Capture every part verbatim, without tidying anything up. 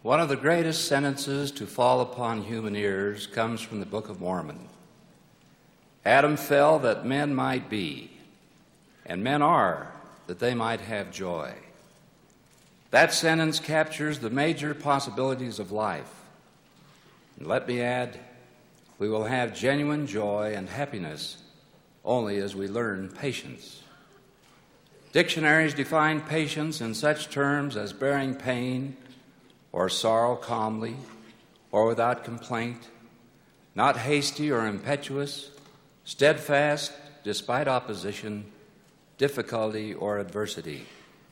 One of the greatest sentences to fall upon human ears comes from the Book of Mormon. Adam fell that men might be, and men are that they might have joy. That sentence captures the major possibilities of life. And let me add, we will have genuine joy and happiness only as we learn patience. Dictionaries define patience in such terms as bearing pain or sorrow calmly or without complaint, not hasty or impetuous, steadfast despite opposition, difficulty, or adversity.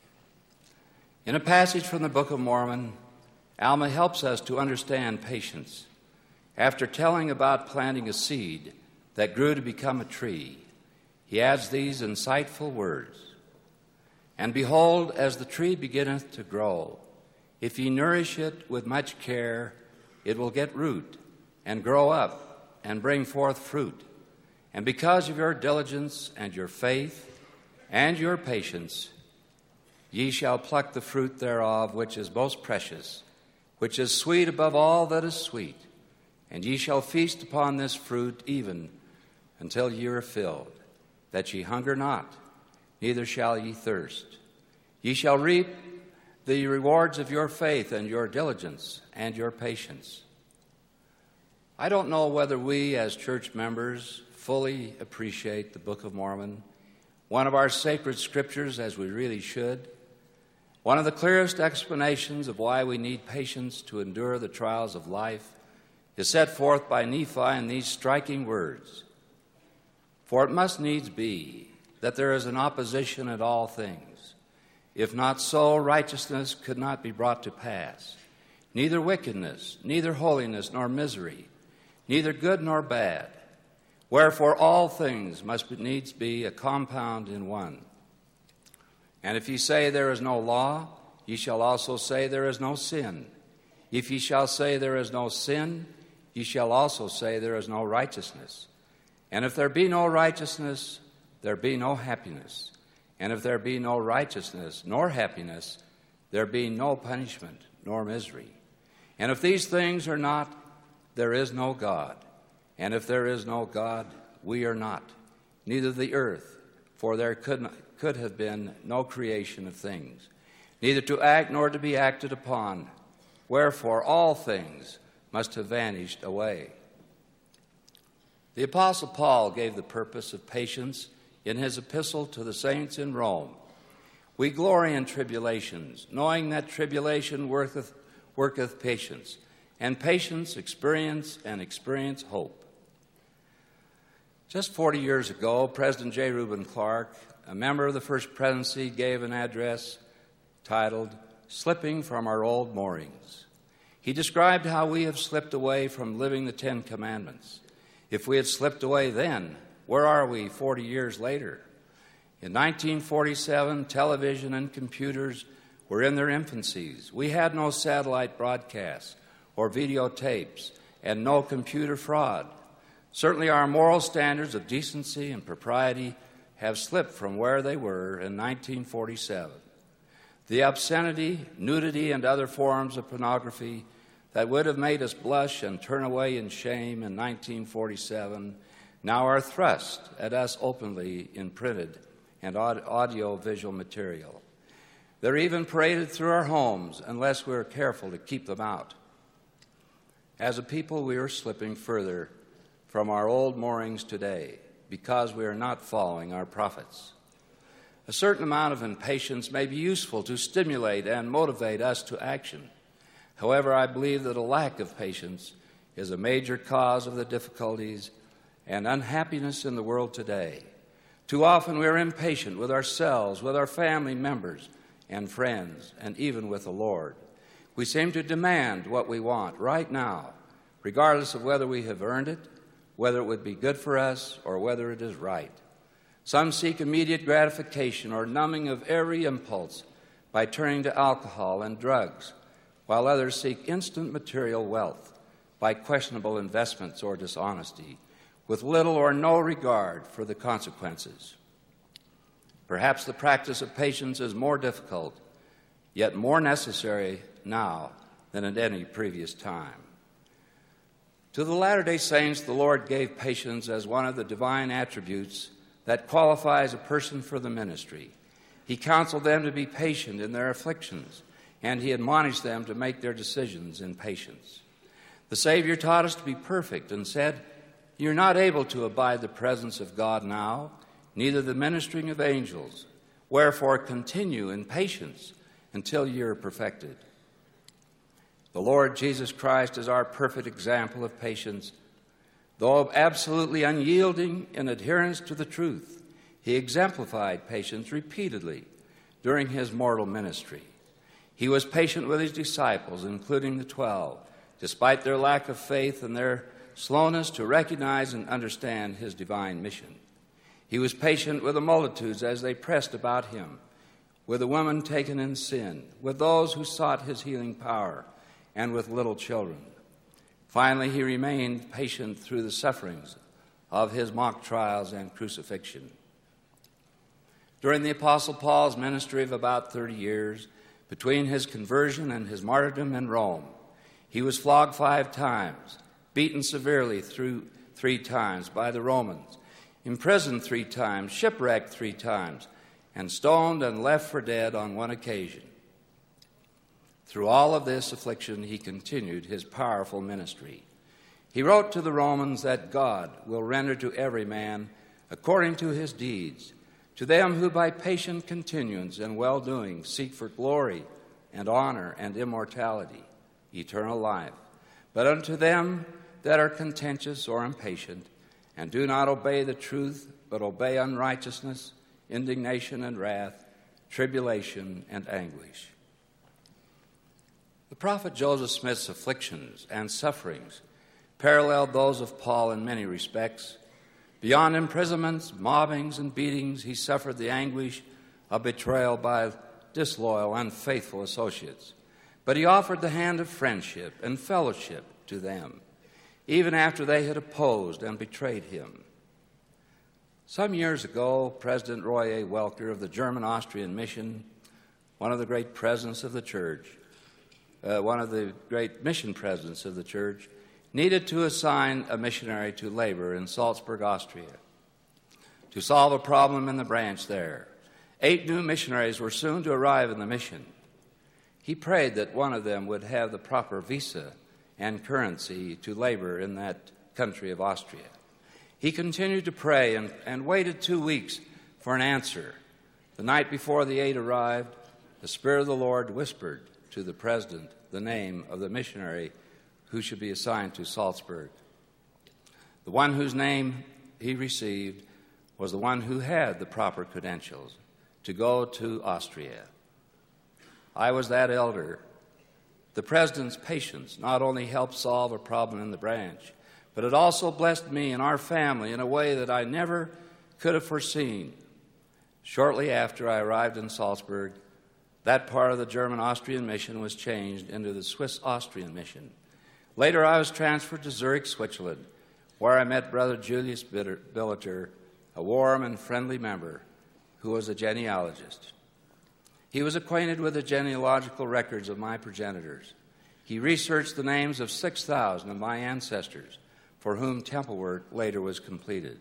In a passage from the Book of Mormon, Alma helps us to understand patience. After telling about planting a seed that grew to become a tree, he adds these insightful words. And behold, as the tree beginneth to grow, if ye nourish it with much care, it will get root and grow up and bring forth fruit. And because of your diligence and your faith and your patience, ye shall pluck the fruit thereof, which is most precious, which is sweet above all that is sweet. And ye shall feast upon this fruit even until ye are filled, that ye hunger not, neither shall ye thirst. Ye shall reap the rewards of your faith and your diligence and your patience. I don't know whether we as church members fully appreciate the Book of Mormon, one of our sacred scriptures, as we really should. One of the clearest explanations of why we need patience to endure the trials of life is set forth by Nephi in these striking words. For it must needs be that there is an opposition in all things. If not so, righteousness could not be brought to pass. Neither wickedness, neither holiness nor misery, neither good nor bad. Wherefore all things must needs be a compound in one. And if ye say there is no law, ye shall also say there is no sin. If ye shall say there is no sin, ye shall also say there is no righteousness. And if there be no righteousness, there be no happiness. And if there be no righteousness nor happiness, there be no punishment nor misery. And if these things are not, there is no God. And if there is no God, we are not, neither the earth, for there could, not, could have been no creation of things, neither to act nor to be acted upon. Wherefore all things must have vanished away. The Apostle Paul gave the purpose of patience in his epistle to the saints in Rome. We glory in tribulations, knowing that tribulation worketh, worketh patience, and patience experience, and experience hope. Just forty years ago, President J. Reuben Clark, a member of the First Presidency, gave an address titled, Slipping from Our Old Moorings. He described how we have slipped away from living the Ten Commandments. If we had slipped away then, where are we forty years later? In nineteen forty-seven, television and computers were in their infancies. We had no satellite broadcasts or videotapes and no computer fraud. Certainly our moral standards of decency and propriety have slipped from where they were in nineteen forty-seven. The obscenity, nudity, and other forms of pornography that would have made us blush and turn away in shame in nineteen forty-seven now are thrust at us openly in printed and audio-visual material. They're even paraded through our homes unless we're careful to keep them out. As a people, we are slipping further from our old moorings today because we are not following our prophets. A certain amount of impatience may be useful to stimulate and motivate us to action. However, I believe that a lack of patience is a major cause of the difficulties and unhappiness in the world today. Too often we are impatient with ourselves, with our family members and friends, and even with the Lord. We seem to demand what we want right now, regardless of whether we have earned it, whether it would be good for us, or whether it is right. Some seek immediate gratification or numbing of every impulse by turning to alcohol and drugs, while others seek instant material wealth by questionable investments or dishonesty, with little or no regard for the consequences. Perhaps the practice of patience is more difficult, yet more necessary now than at any previous time. To the Latter-day Saints, the Lord gave patience as one of the divine attributes that qualifies a person for the ministry. He counseled them to be patient in their afflictions, and he admonished them to make their decisions in patience. The Savior taught us to be perfect and said, "You're not able to abide the presence of God now, neither the ministering of angels. Wherefore continue in patience until you're perfected." The Lord Jesus Christ is our perfect example of patience. Though absolutely unyielding in adherence to the truth, he exemplified patience repeatedly during his mortal ministry. He was patient with his disciples, including the twelve, despite their lack of faith and their slowness to recognize and understand his divine mission. He was patient with the multitudes as they pressed about him, with the woman taken in sin, with those who sought his healing power, and with little children. Finally, he remained patient through the sufferings of his mock trials and crucifixion. During the Apostle Paul's ministry of about thirty years, between his conversion and his martyrdom in Rome, he was flogged five times, beaten severely through three times by the Romans, imprisoned three times, shipwrecked three times, and stoned and left for dead on one occasion. Through all of this affliction, he continued his powerful ministry. He wrote to the Romans that God will render to every man according to his deeds, to them who by patient continuance and well-doing seek for glory and honor and immortality, eternal life. But unto them that are contentious or impatient, and do not obey the truth, but obey unrighteousness, indignation and wrath, tribulation and anguish. The prophet Joseph Smith's afflictions and sufferings paralleled those of Paul in many respects. Beyond imprisonments, mobbings, and beatings, he suffered the anguish of betrayal by disloyal, unfaithful associates. But he offered the hand of friendship and fellowship to them, even after they had opposed and betrayed him. Some years ago, President Roy A. Welker of the German-Austrian Mission, one of the great presidents of the church, uh, one of the great mission presidents of the church, needed to assign a missionary to labor in Salzburg, Austria, to solve a problem in the branch there. Eight new missionaries were soon to arrive in the mission. He prayed that one of them would have the proper visa and currency to labor in that country of Austria. He continued to pray and, and waited two weeks for an answer. The night before the eight arrived, the Spirit of the Lord whispered to the president the name of the missionary who should be assigned to Salzburg. The one whose name he received was the one who had the proper credentials to go to Austria. I was that elder. The president's patience not only helped solve a problem in the branch, but it also blessed me and our family in a way that I never could have foreseen. Shortly after I arrived in Salzburg, that part of the German-Austrian mission was changed into the Swiss-Austrian mission. Later, I was transferred to Zurich, Switzerland, where I met Brother Julius Billeter, a warm and friendly member who was a genealogist. He was acquainted with the genealogical records of my progenitors. He researched the names of six thousand of my ancestors, for whom temple work later was completed.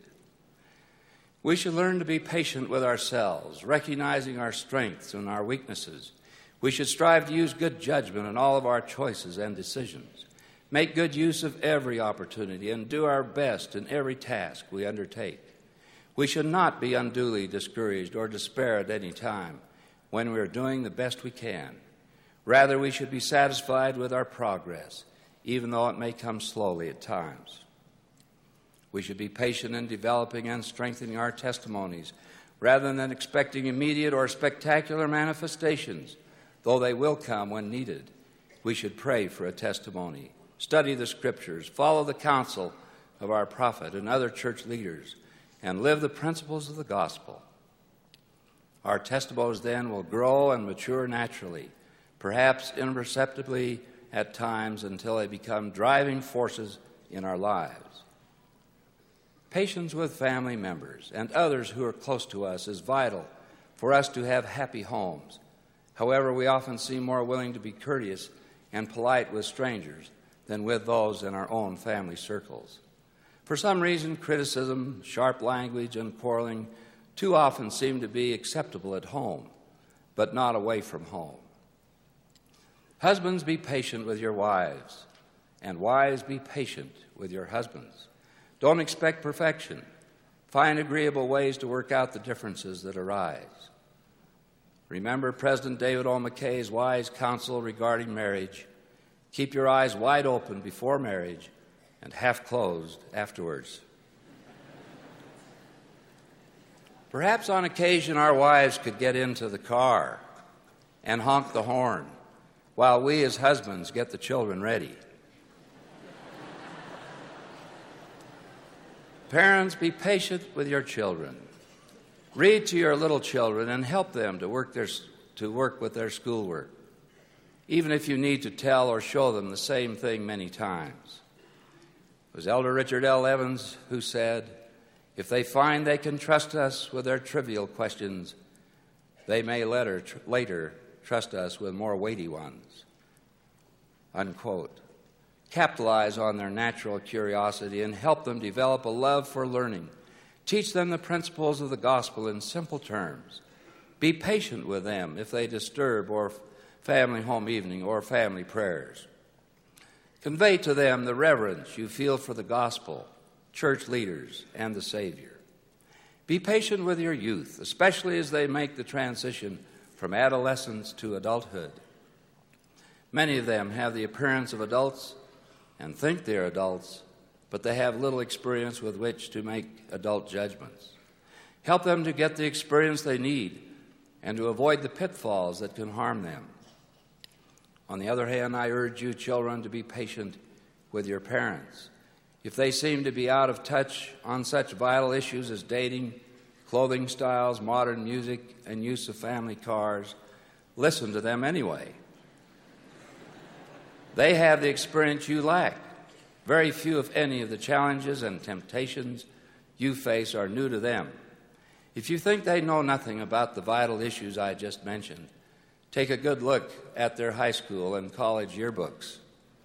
We should learn to be patient with ourselves, recognizing our strengths and our weaknesses. We should strive to use good judgment in all of our choices and decisions, make good use of every opportunity, and do our best in every task we undertake. We should not be unduly discouraged or despair at any time when we are doing the best we can. Rather, we should be satisfied with our progress, even though it may come slowly at times. We should be patient in developing and strengthening our testimonies, rather than expecting immediate or spectacular manifestations, though they will come when needed. We should pray for a testimony, study the Scriptures, follow the counsel of our prophet and other church leaders, and live the principles of the gospel. Our testimonies then will grow and mature naturally, perhaps imperceptibly at times until they become driving forces in our lives. Patience with family members and others who are close to us is vital for us to have happy homes. However, we often seem more willing to be courteous and polite with strangers than with those in our own family circles. For some reason, criticism, sharp language, and quarreling too often seem to be acceptable at home, but not away from home. Husbands, be patient with your wives, and wives, be patient with your husbands. Don't expect perfection. Find agreeable ways to work out the differences that arise. Remember President David O. McKay's wise counsel regarding marriage. Keep your eyes wide open before marriage and half closed afterwards. Perhaps on occasion our wives could get into the car and honk the horn while we as husbands get the children ready. Parents, be patient with your children. Read to your little children and help them to work, their, to work with their schoolwork, even if you need to tell or show them the same thing many times. It was Elder Richard L. Evans who said, "If they find they can trust us with their trivial questions, they may later, tr- later trust us with more weighty ones." Unquote. Capitalize on their natural curiosity and help them develop a love for learning. Teach them the principles of the gospel in simple terms. Be patient with them if they disturb or family home evening or family prayers. Convey to them the reverence you feel for the gospel, church leaders, and the Savior. Be patient with your youth, especially as they make the transition from adolescence to adulthood. Many of them have the appearance of adults and think they're adults, but they have little experience with which to make adult judgments. Help them to get the experience they need and to avoid the pitfalls that can harm them. On the other hand, I urge you, children, to be patient with your parents. If they seem to be out of touch on such vital issues as dating, clothing styles, modern music, and use of family cars, listen to them anyway. They have the experience you lack. Very few, if any, of the challenges and temptations you face are new to them. If you think they know nothing about the vital issues I just mentioned, take a good look at their high school and college yearbooks.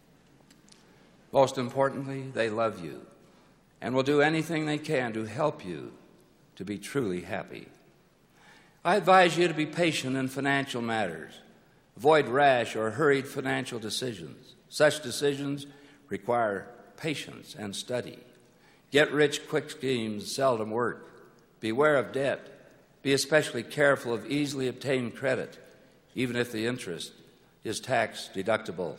Most importantly, they love you and will do anything they can to help you to be truly happy. I advise you to be patient in financial matters. Avoid rash or hurried financial decisions. Such decisions require patience and study. Get-rich-quick schemes seldom work. Beware of debt. Be especially careful of easily obtained credit, even if the interest is tax deductible.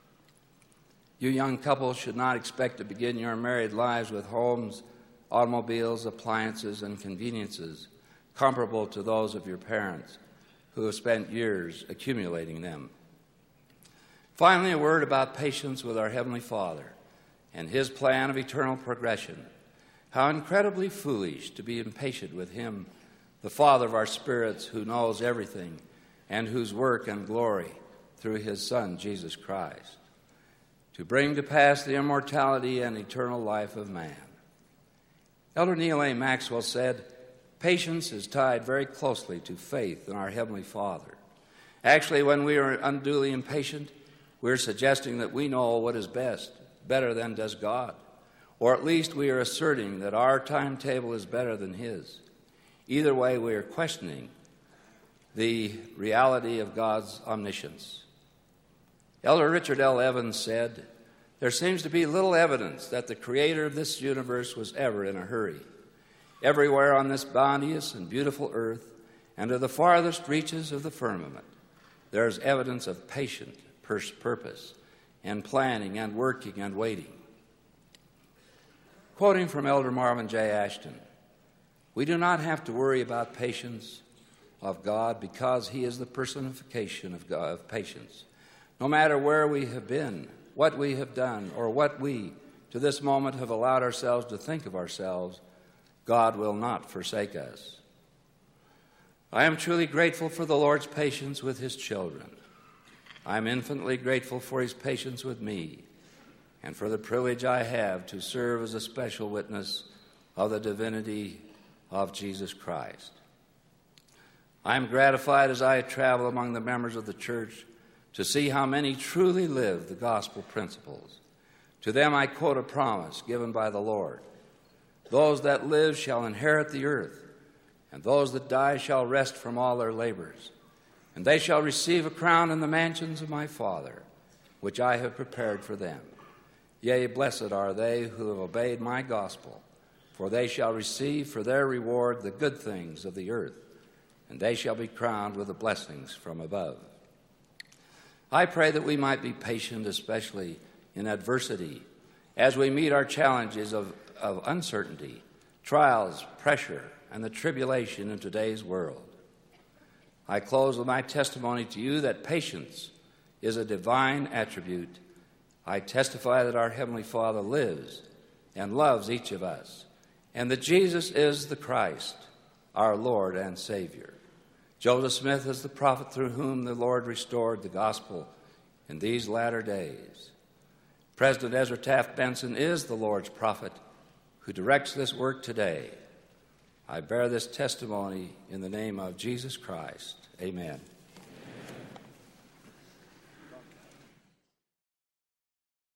You young couples should not expect to begin your married lives with homes, automobiles, appliances, and conveniences comparable to those of your parents, who have spent years accumulating them. Finally, a word about patience with our Heavenly Father and His plan of eternal progression. How incredibly foolish to be impatient with Him, the Father of our spirits, who knows everything and whose work and glory through His Son, Jesus Christ, to bring to pass the immortality and eternal life of man. Elder Neal A. Maxwell said, "Patience is tied very closely to faith in our Heavenly Father. Actually, when we are unduly impatient, we're suggesting that we know what is best, better than does God. Or at least we are asserting that our timetable is better than His. Either way, we are questioning the reality of God's omniscience." Elder Richard L. Evans said, "There seems to be little evidence that the Creator of this universe was ever in a hurry. Everywhere on this bounteous and beautiful earth, and to the farthest reaches of the firmament, there is evidence of patient purpose and planning and working and waiting." Quoting from Elder Marvin J. Ashton, "We do not have to worry about patience of God because He is the personification of, God, of patience. No matter where we have been, what we have done, or what we, to this moment, have allowed ourselves to think of ourselves, God will not forsake us. I am truly grateful for the Lord's patience with His children. I am infinitely grateful for His patience with me and for the privilege I have to serve as a special witness of the divinity of Jesus Christ. I am gratified as I travel among the members of the church to see how many truly live the gospel principles. To them I quote a promise given by the Lord. Those that live shall inherit the earth, and those that die shall rest from all their labors. And they shall receive a crown in the mansions of my Father, which I have prepared for them. Yea, blessed are they who have obeyed my gospel, for they shall receive for their reward the good things of the earth, and they shall be crowned with the blessings from above. I pray that we might be patient, especially in adversity, as we meet our challenges of, of uncertainty, trials, pressure, and the tribulation in today's world. I close with my testimony to you that patience is a divine attribute. I testify that our Heavenly Father lives and loves each of us, and that Jesus is the Christ, our Lord and Savior. Joseph Smith is the prophet through whom the Lord restored the gospel in these latter days. President Ezra Taft Benson is the Lord's prophet who directs this work today. I bear this testimony in the name of Jesus Christ. Amen.